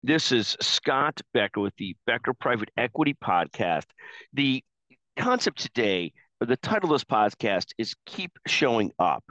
This is Scott Becker with the Becker Private Equity Podcast. The concept today, or the title of this podcast, is Keep Showing Up.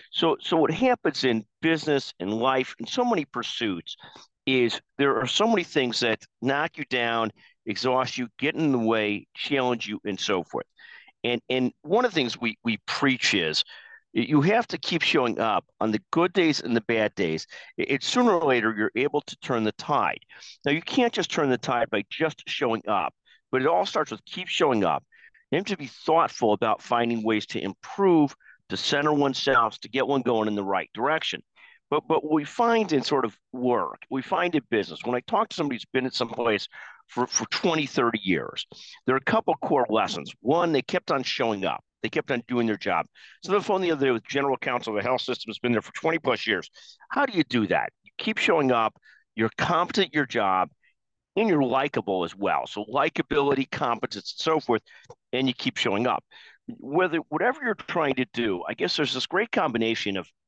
So what happens in business and life and so many pursuits is there are so many things that knock you down, exhaust you, get in the way, challenge you, and so forth. And one of the things we preach is you have to keep showing up on the good days and the bad days. It's sooner or later you're able to turn the tide. Now you can't just turn the tide by just showing up, but it all starts with keep showing up. You have to be thoughtful about finding ways to improve, to center oneself, to get one going in the right direction. But what we find in sort of work, we find in business, when I talk to somebody who's been at some place for 20, 30 years, there are a couple core lessons. One, they kept on showing up. They kept on doing their job. So the phone the other day with general counsel of a health system has been there for 20 plus years. How do you do that? You keep showing up, you're competent at your job, and you're likable as well. So likability, competence, and so forth, and you keep showing up. Whatever you're trying to do, I guess there's this great combination of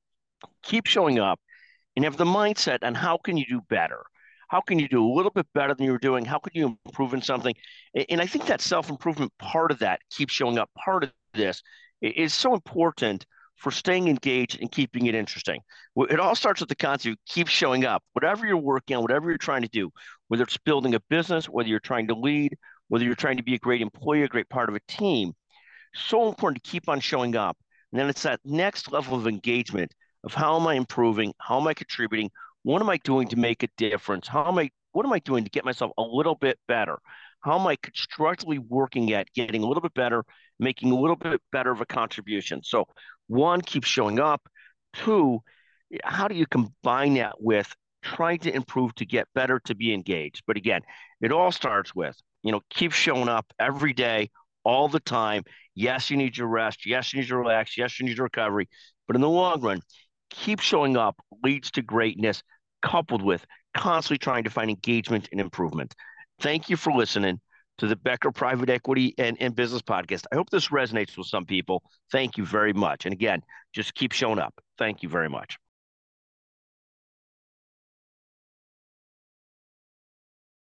keep showing up and have the mindset on how can you do better? How can you do a little bit better than you were doing? How can you improve in something? And I think that self-improvement part of that, keep showing up, part of this is so important for staying engaged and keeping it interesting. It all starts with the concept of keep showing up. Whatever you're working on, whatever you're trying to do, whether it's building a business, whether you're trying to lead, whether you're trying to be a great employee, a great part of a team, so important to keep on showing up. And then it's that next level of engagement of how am I improving? How am I contributing? What am I doing to make a difference? What am I doing to get myself a little bit better? How am I constructively working at getting a little bit better, making a little bit better of a contribution? So one, keep showing up. Two, how do you combine that with trying to improve to get better, to be engaged? But again, it all starts with, keep showing up every day, all the time. Yes, you need your rest. Yes, you need to relax. Yes, you need your recovery. But in the long run, keep showing up leads to greatness, coupled with constantly trying to find engagement and improvement. Thank you for listening to the Becker Private Equity and Business Podcast. I hope this resonates with some people. Thank you very much. And again, just keep showing up. Thank you very much.